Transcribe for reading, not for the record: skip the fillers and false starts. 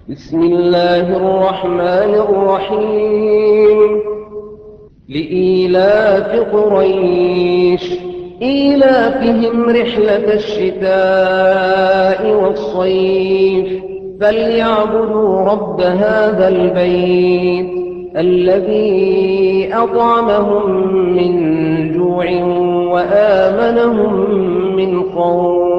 بسم الله الرحمن الرحيم. لإيلاف قريش إيلافهم رحلة الشتاء والصيف فليعبدوا رب هذا البيت الذي أطعمهم من جوع وآمنهم من خوف.